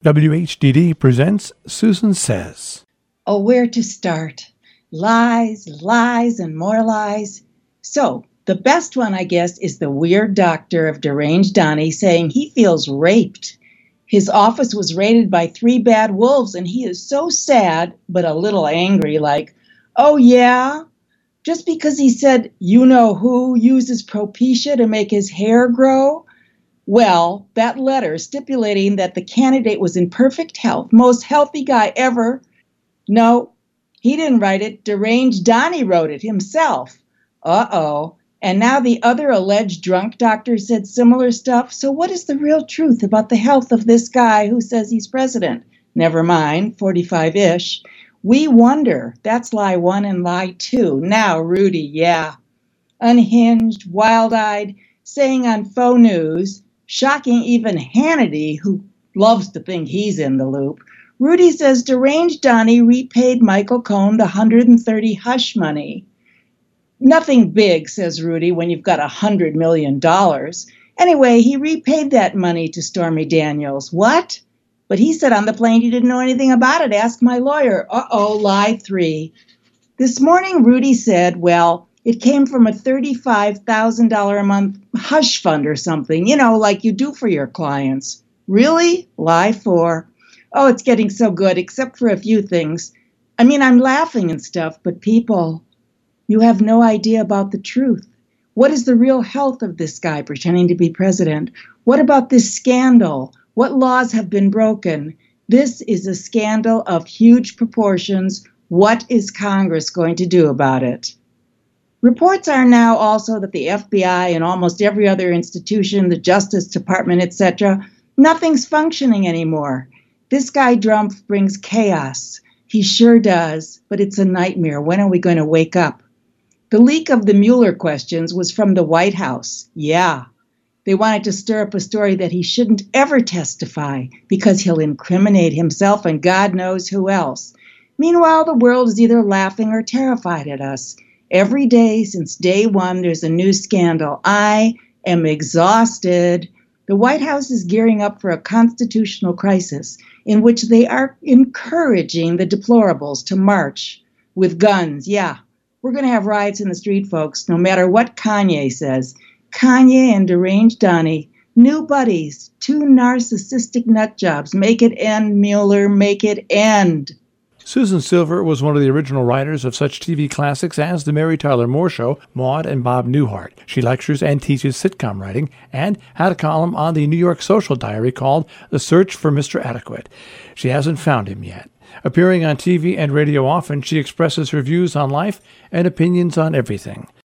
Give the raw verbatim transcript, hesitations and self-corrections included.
W H D D presents Susan Says. Oh, where to start? Lies, lies, and more lies. So, the best one, I guess, is the weird doctor of Deranged Donnie saying he feels raped. His office was raided by three bad wolves, and he is so sad, but a little angry, like, oh yeah? Just because he said, you know who uses Propecia to make his hair grow? Well, that letter stipulating that the candidate was in perfect health, most healthy guy ever. No, he didn't write it. Deranged Donnie wrote it himself. Uh-oh. And now the other alleged drunk doctor said similar stuff. So what is the real truth about the health of this guy who says he's president? Never mind, forty-five-ish. We wonder. That's lie one and lie two. Now, Rudy, yeah. Unhinged, wild-eyed, saying on faux news, shocking even Hannity, who loves to think he's in the loop. Rudy says Deranged Donnie repaid Michael Cohen the one hundred thirty hush money. Nothing big, says Rudy, when you've got one hundred million dollars. Anyway, he repaid that money to Stormy Daniels. What? But he said on the plane he didn't know anything about it. Ask my lawyer. Uh-oh, lie three. This morning, Rudy said, well, it came from a thirty-five thousand dollars a month hush fund or something, you know, like you do for your clients. Really? Lie four. Oh, it's getting so good, except for a few things. I mean, I'm laughing and stuff, but people, you have no idea about the truth. What is the real health of this guy pretending to be president? What about this scandal? What laws have been broken? This is a scandal of huge proportions. What is Congress going to do about it? Reports are now also that the F B I and almost every other institution, the Justice Department, et cetera, nothing's functioning anymore. This guy Trump brings chaos. He sure does, but it's a nightmare. When are we going to wake up? The leak of the Mueller questions was from the White House. Yeah. They wanted to stir up a story that he shouldn't ever testify because he'll incriminate himself and God knows who else. Meanwhile, the world is either laughing or terrified at us. Every day since day one, there's a new scandal. I am exhausted. The White House is gearing up for a constitutional crisis in which they are encouraging the deplorables to march with guns. Yeah, we're going to have riots in the street, folks, no matter what Kanye says. Kanye and Deranged Donnie, new buddies, two narcissistic nut jobs. Make it end, Mueller, make it end. Susan Silver was one of the original writers of such T V classics as The Mary Tyler Moore Show, Maude and Bob Newhart. She lectures and teaches sitcom writing and had a column on the New York Social Diary called The Search for Mister Adequate. She hasn't found him yet. Appearing on T V and radio often, she expresses her views on life and opinions on everything.